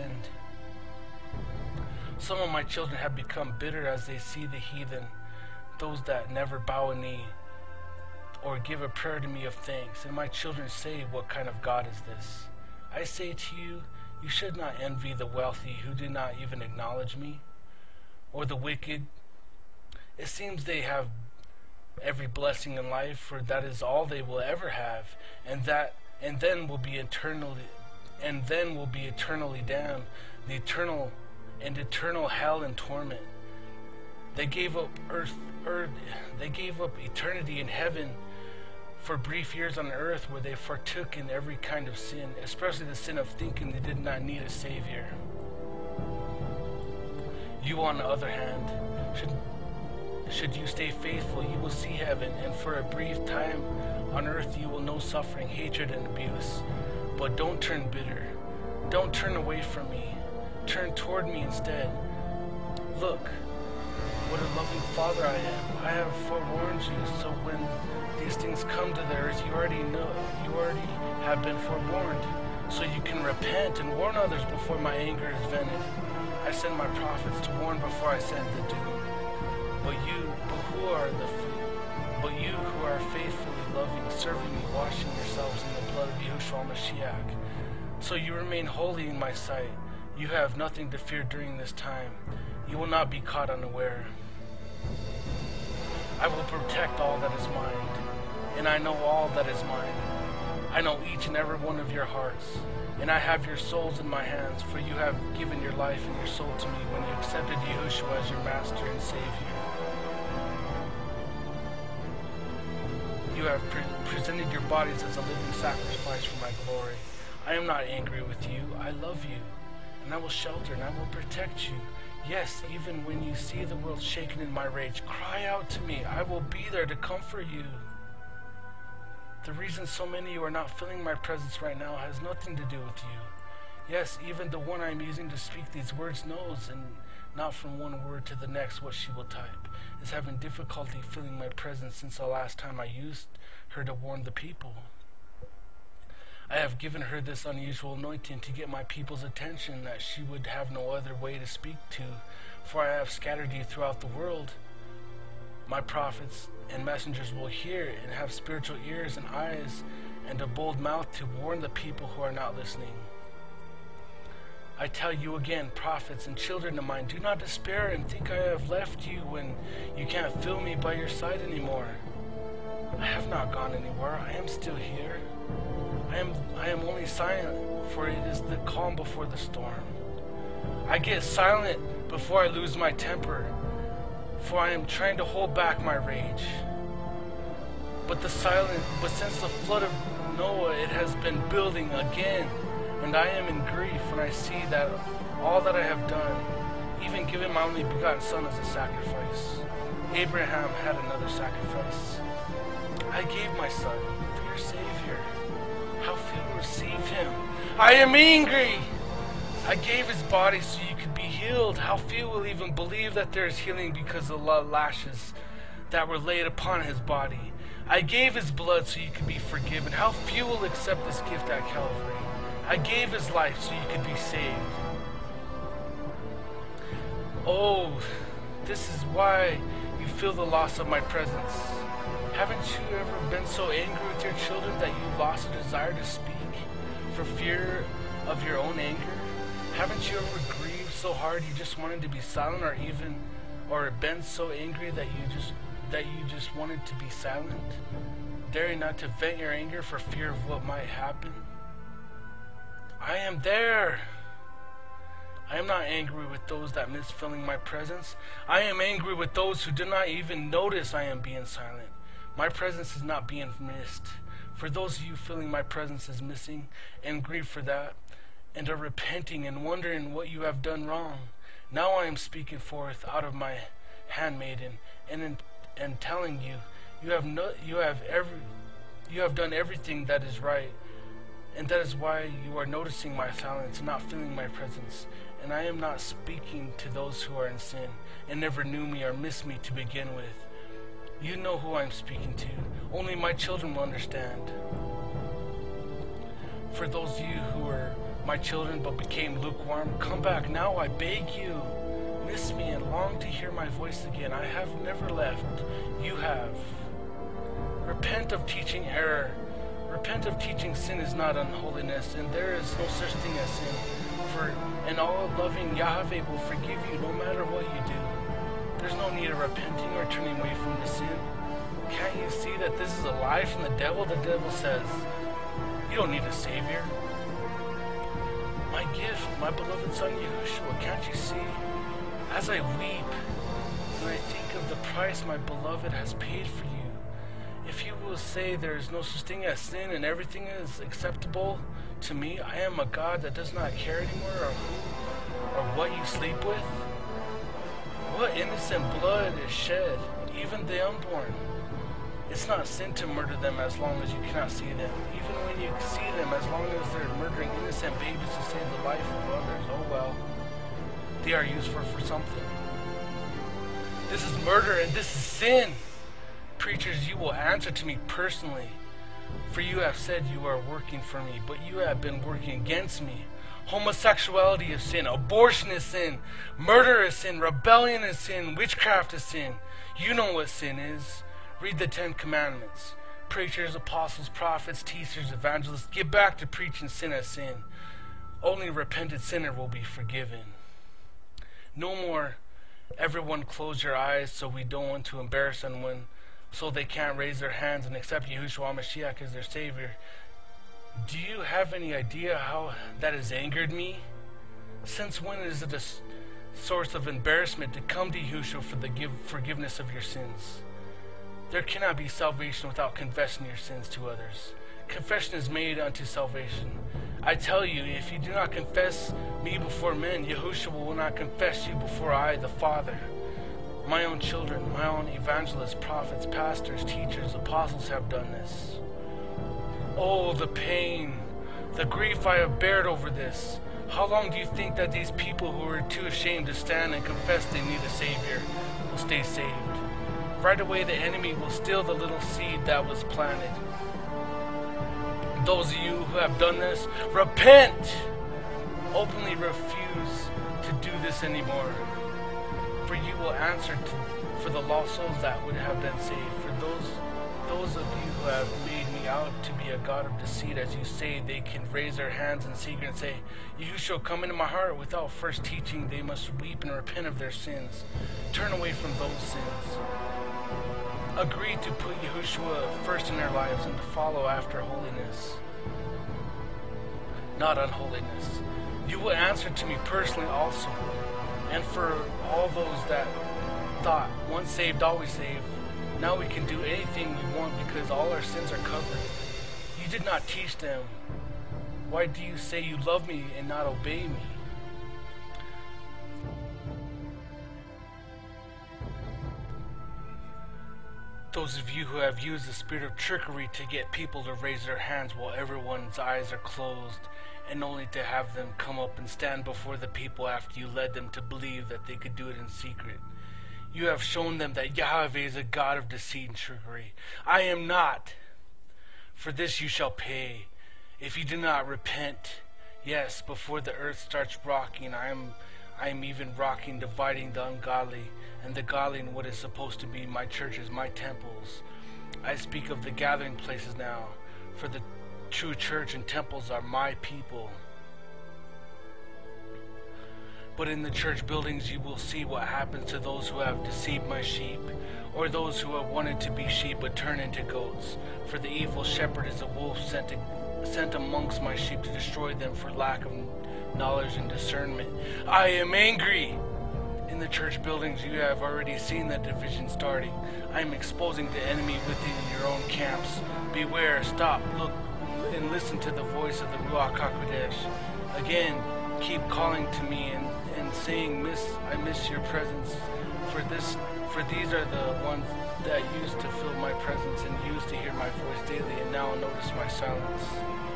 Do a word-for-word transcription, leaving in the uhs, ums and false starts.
end. Some of my children have become bitter as they see the heathen, those that never bow a knee or give a prayer to me of thanks. And my children say, what kind of God is this? I say to you, you should not envy the wealthy who do not even acknowledge me, or the wicked. It seems they have every blessing in life, for that is all they will ever have, and that and then will be eternally and then will be eternally damned, the eternal and eternal hell and torment. They gave up earth, earth they gave up eternity in heaven for brief years on earth, where they partook in every kind of sin, especially the sin of thinking they did not need a Savior. You, on the other hand, should should you stay faithful, you will see heaven, and for a brief time on earth you will know suffering, hatred, and abuse. But don't turn bitter. Don't turn away from me. Turn toward me instead. Look, what a loving Father I am. I have forewarned you, so when these things come to the earth, you already know, you already have been forewarned, so you can repent and warn others before my anger is vented. I send my prophets to warn before I send the doom. But you, but who are the, but you who are faithfully loving, serving me, washing yourselves in the blood of Yahushua Mashiach, so you remain holy in my sight. You have nothing to fear during this time. You will not be caught unaware. I will protect all that is mine, and I know all that is mine. I know each and every one of your hearts, and I have your souls in my hands, for you have given your life and your soul to me when you accepted Yahushua as your Master and Savior. You have pre presented your bodies as a living sacrifice for my glory. I am not angry with you. I love you, and I will shelter and I will protect you. Yes, even when you see the world shaken in my rage, cry out to me. I will be there to comfort you. The reason so many of you are not feeling my presence right now has nothing to do with you. Yes, even the one I'm using to speak these words knows, and not from one word to the next what she will type, is having difficulty feeling my presence since the last time I used her to warn the people. I have given her this unusual anointing to get my people's attention, that she would have no other way to speak to, for I have scattered you throughout the world. My prophets and messengers will hear and have spiritual ears and eyes and a bold mouth to warn the people who are not listening. I tell you again, prophets and children of mine, do not despair and think I have left you when you can't feel me by your side anymore. I have not gone anywhere. I am still here. I am, I am only silent, for it is the calm before the storm. I get silent before I lose my temper, for I am trying to hold back my rage. But the silent, but since the flood of Noah, it has been building again, and I am in grief when I see that all that I have done, even giving my only begotten son as a sacrifice. Abraham had another sacrifice. I gave my son for your Savior. How few receive him. I am angry. I gave his body so you could be healed. How few will even believe that there is healing because of the lashes that were laid upon his body. I gave his blood so you could be forgiven. How few will accept this gift at Calvary. I gave his life so you could be saved. Oh, this is why you feel the loss of my presence. Haven't you ever been so angry with your children that you lost a desire to speak for fear of your own anger? Haven't you ever grieved so hard you just wanted to be silent, or even, or been so angry that you just that you just wanted to be silent, daring not to vent your anger for fear of what might happen? I am there. I am not angry with those that miss feeling my presence. I am angry with those who do not even notice I am being silent. My presence is not being missed. For those of you feeling my presence is missing and grieve for that, and are repenting and wondering what you have done wrong, now I am speaking forth out of my handmaiden and in, and telling you, you have no, you have every, you have done everything that is right, and that is why you are noticing my silence and not feeling my presence. And I am not speaking to those who are in sin and never knew me or missed me to begin with. You know who I'm speaking to. Only my children will understand. For those of you who are my children, but became lukewarm. Come back now, I beg you. Miss me and long to hear my voice again. I have never left. You have. Repent of teaching error. Repent of teaching sin is not unholiness, and there is no such thing as sin. For an all-loving Yahweh will forgive you no matter what you do. There's no need of repenting or turning away from the sin. Can't you see that this is a lie from the devil? The devil says, you don't need a savior. My gift, my beloved son Yahushua, can't you see? As I weep, when I think of the price my beloved has paid for you, if you will say there is no such thing as sin and everything is acceptable to me, I am a God that does not care anymore or who or what you sleep with. What innocent blood is shed, even the unborn. It's not sin to murder them as long as you cannot see them. Even when you see them, as long as they're murdering innocent babies to save the life of others, oh well. They are useful for something. This is murder and this is sin. Preachers, you will answer to me personally. For you have said you are working for me, but you have been working against me. Homosexuality is sin, abortion is sin, murder is sin, rebellion is sin, witchcraft is sin. You know what sin is. Read the Ten Commandments. Preachers, apostles, prophets, teachers, evangelists, get back to preaching sin as sin. Only a repentant sinner will be forgiven. No more, everyone close your eyes so we don't want to embarrass anyone, so they can't raise their hands and accept Yahushua HaMashiach as their Savior. Do you have any idea how that has angered me? Since when is it a source of embarrassment to come to Yahushua for the give forgiveness of your sins? There cannot be salvation without confessing your sins to others. Confession is made unto salvation. I tell you, if you do not confess me before men, Yahushua will not confess you before I, the Father. My own children, my own evangelists, prophets, pastors, teachers, apostles have done this. Oh, the pain, the grief I have bared over this. How long do you think that these people who are too ashamed to stand and confess they need a Savior will stay saved? Right away the enemy will steal the little seed that was planted. Those of you who have done this, repent! Openly refuse to do this anymore. For you will answer to, for the lost souls that would have been saved. For those those of you who have made me out to be a God of deceit, as you say, they can raise their hands in secret and say, Yahushua, come into my heart, without first teaching they must weep and repent of their sins. Turn away from those sins. Agree to put Yahushua first in their lives and to follow after holiness, not unholiness. You will answer to me personally also. And for all those that thought, once saved, always saved, now we can do anything we want because all our sins are covered. You did not teach them. Why do you say you love me and not obey me? Those of you who have used the spirit of trickery to get people to raise their hands while everyone's eyes are closed, and only to have them come up and stand before the people after you led them to believe that they could do it in secret. You have shown them that Yahweh is a God of deceit and trickery. I am not. For this you shall pay, if you do not repent. Yes, before the earth starts rocking, I am I am even rocking, dividing the ungodly and the godly in what is supposed to be my churches, my temples. I speak of the gathering places now, for the true church and temples are my people. But in the church buildings you will see what happens to those who have deceived my sheep, or those who have wanted to be sheep but turn into goats. For the evil shepherd is a wolf sent, to, sent amongst my sheep to destroy them for lack of knowledge and discernment. I am angry. In the church buildings you have already seen the division starting. I am exposing the enemy within your own camps. Beware, stop, look, and listen to the voice of the Ruach HaKodesh. Again, keep calling to me and, and saying, miss, I miss your presence. For this, for these are the ones that used to feel my presence and used to hear my voice daily, and now notice my silence.